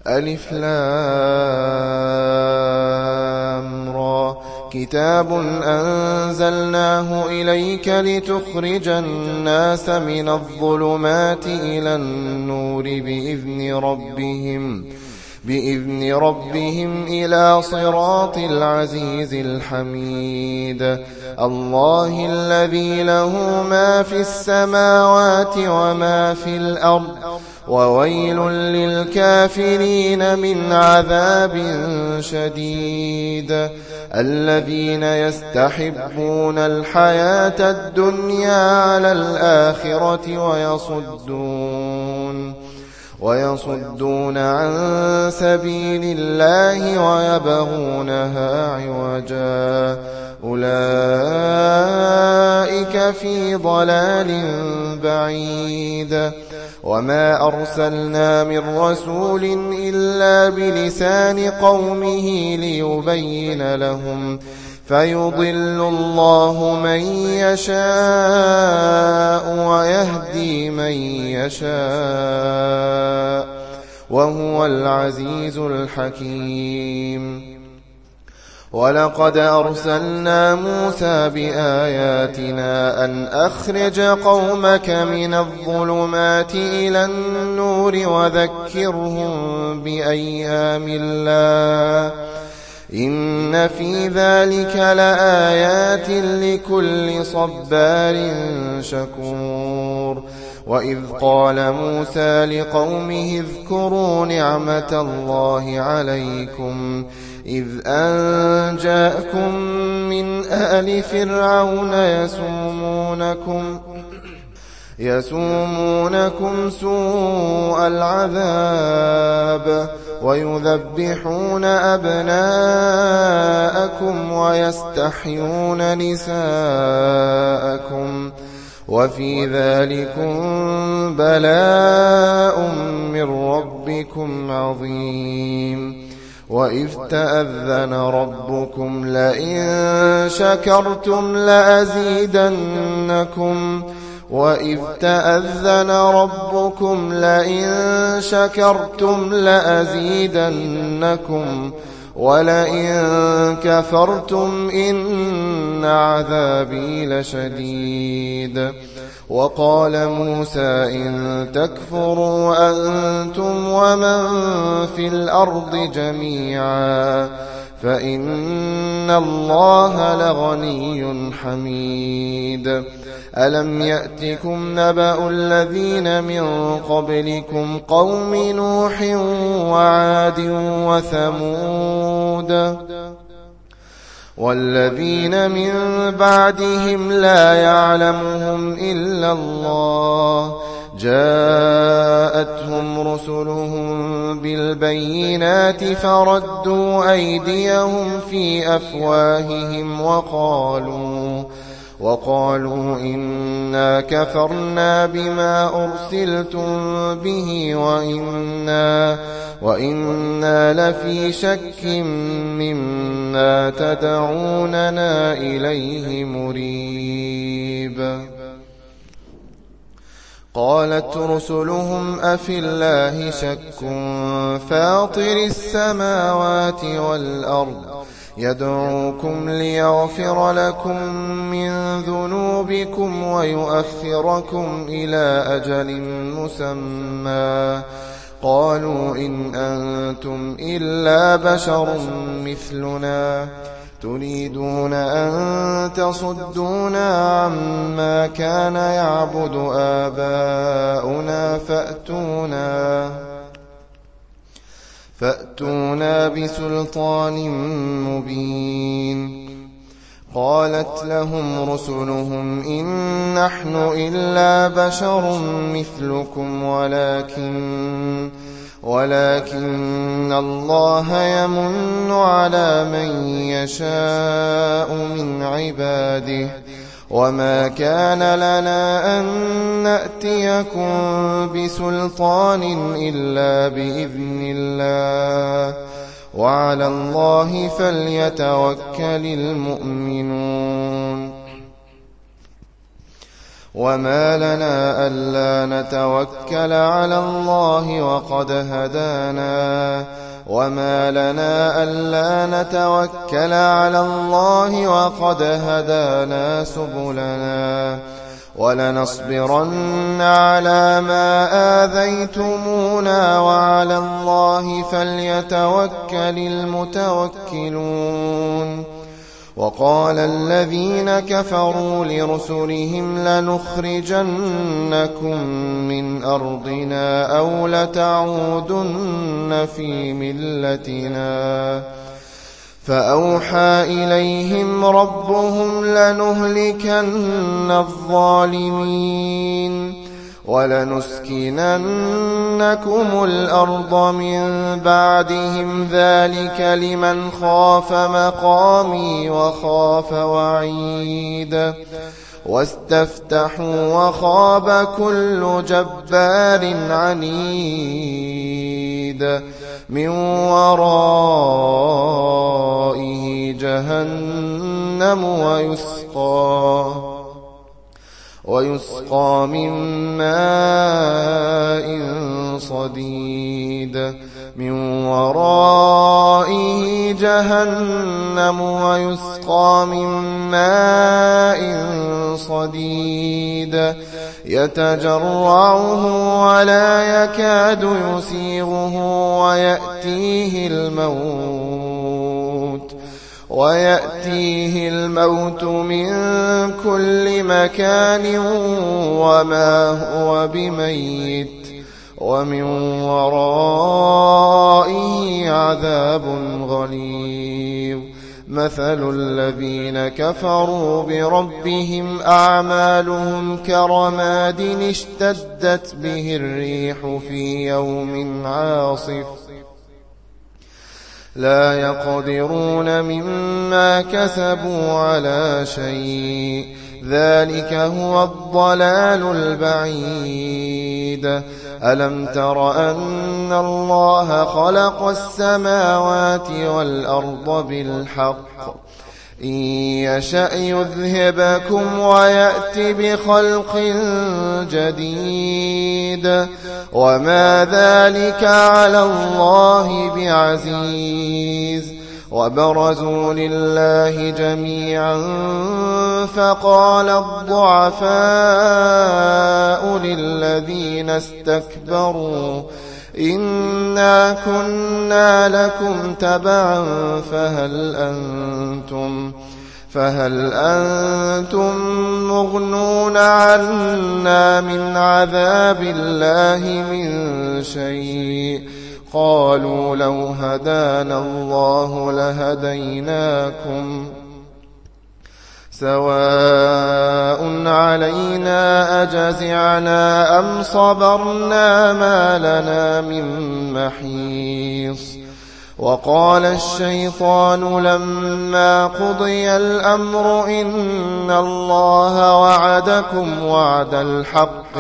ألف لام را كتاب أنزلناه إليك لتخرج الناس من الظلمات إلى النور بإذن ربهم إلى صراط العزيز الحميد الله الذي له ما في السماوات وما في الأرض وويل للكافرين من عذاب شديد الذين يستحبون الحياة الدنيا على الآخرة ويصدون عن سبيل الله ويبغونها عوجا أولئك في ضلال بعيد وما أرسلنا من رسول إلا بلسان قومه ليبين لهم فيضل الله من يشاء ويهدي من يشاء وهو العزيز الحكيم ولقد أرسلنا موسى بآياتنا أن أخرج قومك من الظلمات إلى النور وذكرهم بأيام الله إن في ذلك لآيات لكل صبار شكور وإذ قال موسى لقومه اذكروا نعمة الله عليكم إذ أنجاكم من آل فرعون يسومونكم سوء العذاب ويذبحون أبناءكم ويستحيون نساءكم وفي ذلكم بلاء من ربكم عظيم وإذ لئن شكرتم لأزيدنكم ولئن كفرتم إن عذابي لشديد وقال موسى إن تكفروا أنتم ومن في الأرض جميعا فإن الله لغني حميد ألم يأتكم نبأ الذين من قبلكم قوم نوح وعاد وثمود والذين من بعدهم لا يعلمهم إلا الله جاءتهم رسلهم بالبينات فردوا أيديهم في أفواههم وقالوا إنا كفرنا بما أرسلتم به وإنا لفي شك مما تدعوننا إليه مريب قالت رسلهم أفي الله شك فاطر السماوات والأرض يدعوكم ليغفر لكم من ذنوبكم ويؤخركم إلى أجل مسمى قالوا إن أنتم إلا بشر مثلنا تريدون أن تصدونا عما كان يعبد آباؤنا فأتونا بسلطان مبين قالت لهم رسلهم إن نحن إلا بشر مثلكم ولكن الله يمن على من يشاء من عباده وما كان لنا أن نأتيكم بسلطان إلا بإذن الله وعلى الله فليتوكل المؤمنون وما لنا ألا نتوكل على الله وقد هدانا سبلنا ولنصبرن على ما آذيتمونا وعلى الله فليتوكل المتوكلون. وقال الذين كفروا لرسلهم لنخرجنكم من أرضنا أو لتعودن في ملتنا فأوحى إليهم ربهم لنهلكن الظالمين ولنسكننكم الأرض من بعدهم ذلك لمن خاف مقامي وخاف وعيد. واستفتحوا وخاب كل جبار عنيد من ورائه جهنم ويسقى من ماء صديد من ورائه جهنم ويسقى من ماء صديد يتجرعه ولا يكاد يسيغه ويأتيه الموت من كل مكان وما هو بميت ومن ورائه عذاب غليظ. مثل الذين كفروا بربهم أعمالهم كرماد اشتدت به الريح في يوم عاصف لا يقدرون مما كسبوا على شيء ذلك هو الضلال البعيد. ألم تر أن الله خلق السماوات والأرض بالحق إن يشأ يذهبكم ويأت بخلق جديد وما ذلك على الله بعزيز. وبرزوا لله جميعا فقال الضعفاء للذين استكبروا إنا كنا لكم تبعا فهل أنتم مغنون عنا من عذاب الله من شيء قالوا لو هدانا الله لهديناكم سواء علينا أجزعنا أم صبرنا ما لنا من محيص. وقال الشيطان لما قضي الأمر إن الله وعدكم وعد الحق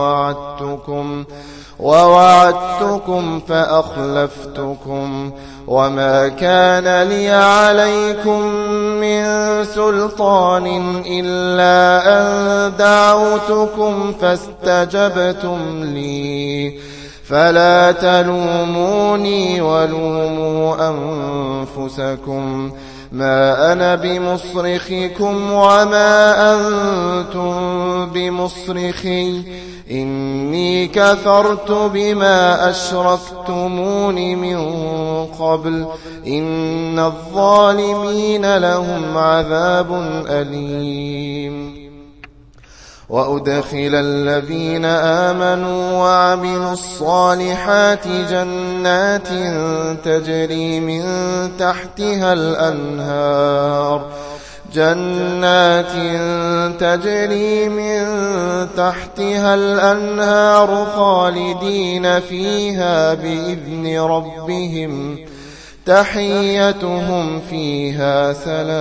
ووعدتكم فأخلفتكم وما كان لي عليكم من سلطان إلا أن دعوتكم فاستجبتم لي فلا تلوموني ولوموا أنفسكم ما أنا بمصرخكم وما أنتم بمصرخي إني كفرت بما أشركتمون من قبل إن الظالمين لهم عذاب أليم. وأدخل الذين آمنوا وعملوا الصالحات جنات تجري من تحتها الأنهار خالدين فيها بإذن ربهم تحيتهم فيها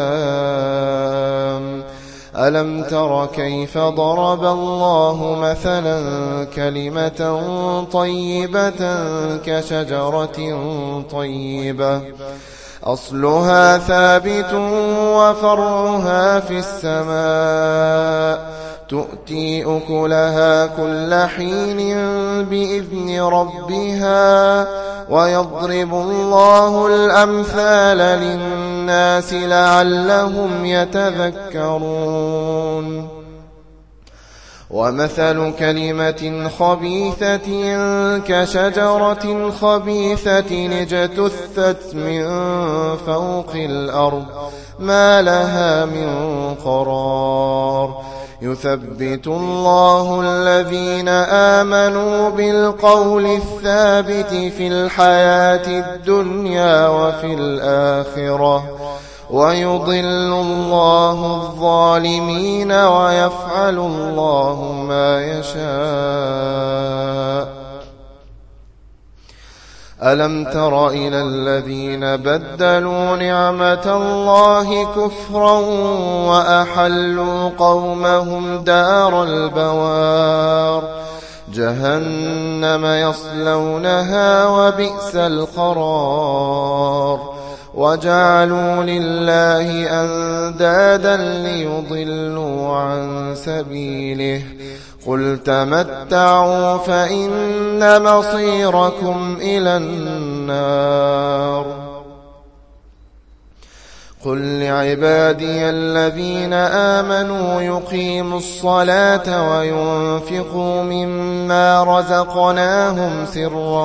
سلام. ألم تر كيف ضرب الله مثلا كلمة طيبة كشجرة طيبة أصلها ثابت وفرعها في السماء تؤتي أكلها كل حين بإذن ربها ويضرب الله الأمثال للناس لعلهم يتذكرون ومثل كلمة خبيثة كشجرة خبيثة اجتثت من فوق الأرض ما لها من قرار يثبت الله الذين آمنوا بالقول الثابت في الحياة الدنيا وفي الآخرة ويضل الله الظالمين ويفعل الله ما يشاء ألم تر إلى الذين بدلوا نعمة الله كفرا وأحلوا قومهم دار البوار جهنم يصلونها وبئس القرار وجعلوا لله أندادا ليضلوا عن سبيله قل تمتعوا فإن مصيركم إلى النار قل لعبادي الذين آمنوا يقيموا الصلاة وينفقوا مما رزقناهم سرا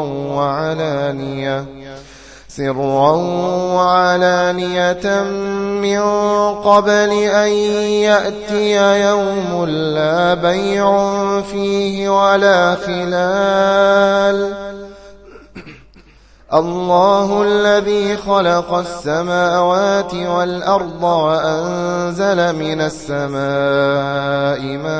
وعلانية من قبل أن يأتي يوم لا بيع فيه ولا خلال الله الذي خلق السماوات والأرض وأنزل من السماء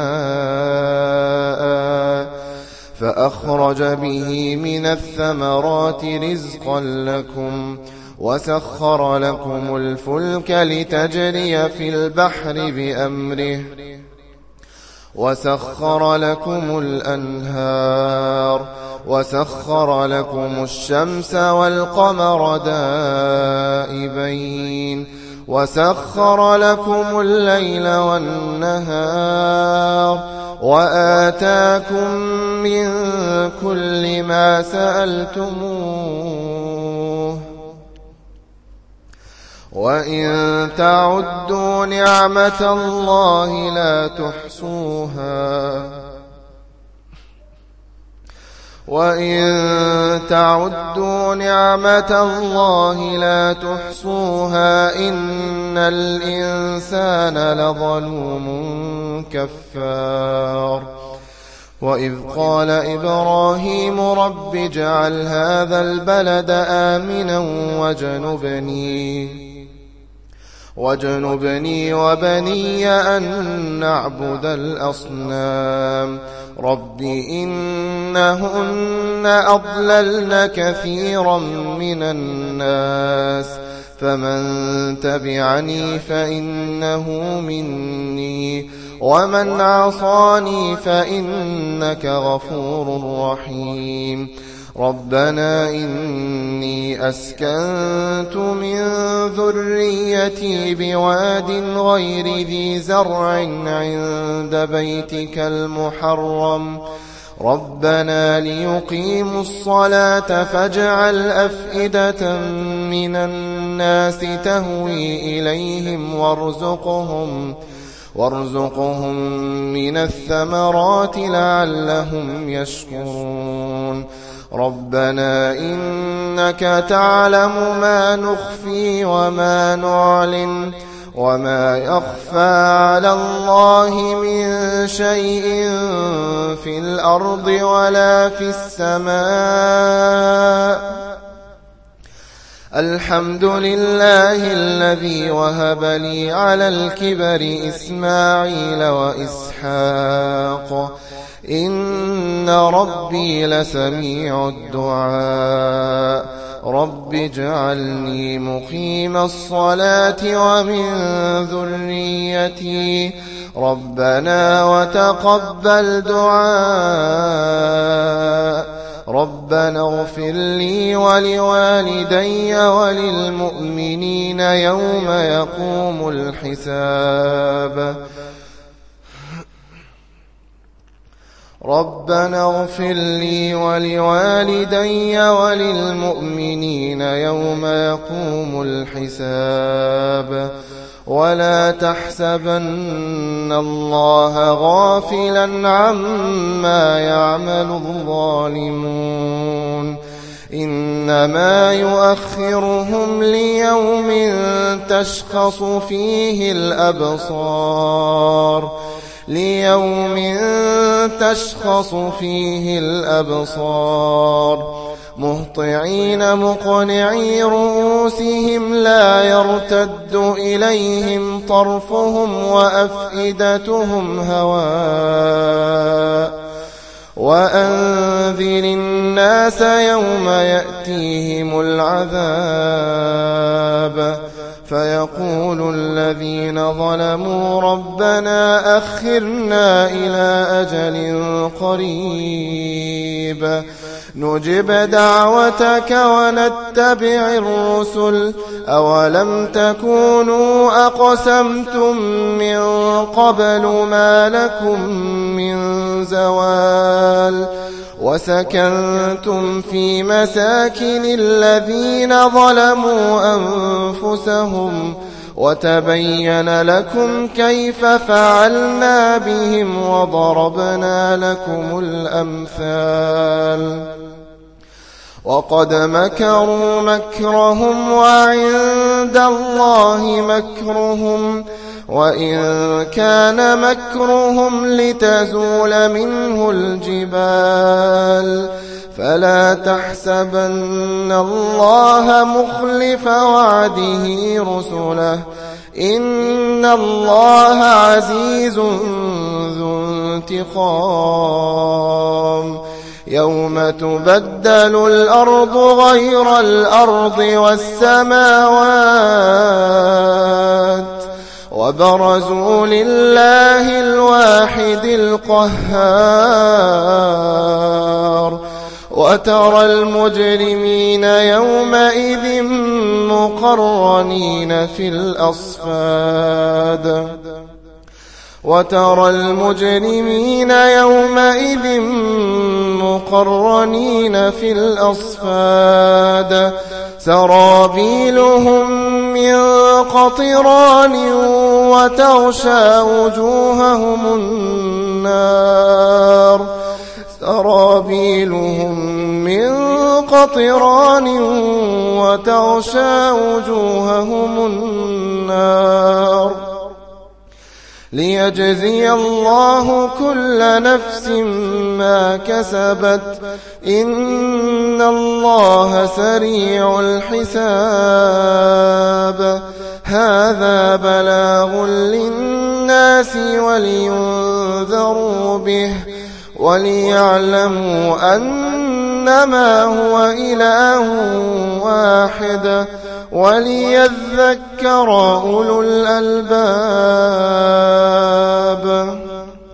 ماء فأخرج به من الثمرات رزقا لكم وسخر لكم الفلك لتجري في البحر بأمره وسخر لكم الأنهار وسخر لكم الشمس والقمر دائبين وسخر لكم الليل والنهار وآتاكم من كل ما سألتموه وإن تعدوا نعمة الله لا تحصوها إن الإنسان لظلوم كفار وإذ قال إبراهيم رب اجعل هذا البلد آمنا واجنبني وبني أن نعبد الأصنام رب إنهن أضللن كثيرا من الناس فمن تبعني فإنه مني ومن عصاني فإنك غفور رحيم ربنا إني أسكنت من ذريتي بواد غير ذي زرع عند بيتك المحرم ربنا ليقيموا الصلاة فاجعل أفئدة من الناس تهوي إليهم وارزقهم من الثمرات لعلهم يشكرون ربنا إنك تعلم ما نخفي وما نعلن وما يخفى على الله من شيء في الأرض ولا في السماء الحمد لله الذي وهب لي على الكبر إسماعيل وإسحاق إن ربي لسميع الدعاء رب اجعلني مقيم الصلاة ومن ذريتي ربنا وتقبل دعاء ربنا اغفر لي ولوالدي وللمؤمنين يوم يقوم الحساب ربنا اغفر لي ولوالدي وللمؤمنين يوم يقوم الحساب ولا تحسبن الله غافلا عما يعمل الظالمون إنما يؤخرهم ليوم تشخص فيه الأبصار مهطعين مقنعي رؤوسهم لا يرتد إليهم طرفهم وأفئدتهم هواء وأنذر الناس يوم يأتيهم العذاب فيقول الذين ظلموا ربنا أخرنا إلى أجل قريب نجب دعوتك ونتبع الرسل أولم تكونوا أقسمتم من قبل ما لكم من زوال وسكنتم في مساكن الذين ظلموا أنفسهم وتبين لكم كيف فعلنا بهم وضربنا لكم الأمثال وقد مكروا مكرهم وعند الله مكرهم وإن كان مكرهم لتزول منه الجبال فلا تحسبن الله مخلف وعده رسله إن الله عزيز ذو انتقام يوم تبدل الأرض غير الأرض والسماوات وبرزوا لله الواحد القهار وترى المجرمين يومئذ مقرنين في الأصفاد سرابيلهم من قطران وتغشى وجوههم النار ليجزي الله كل نفس ما كسبت إن الله سريع الحساب هذا بلاغ للناس ولينذروا به وليعلموا أنما هو إله واحد وليذكر أولو الألباب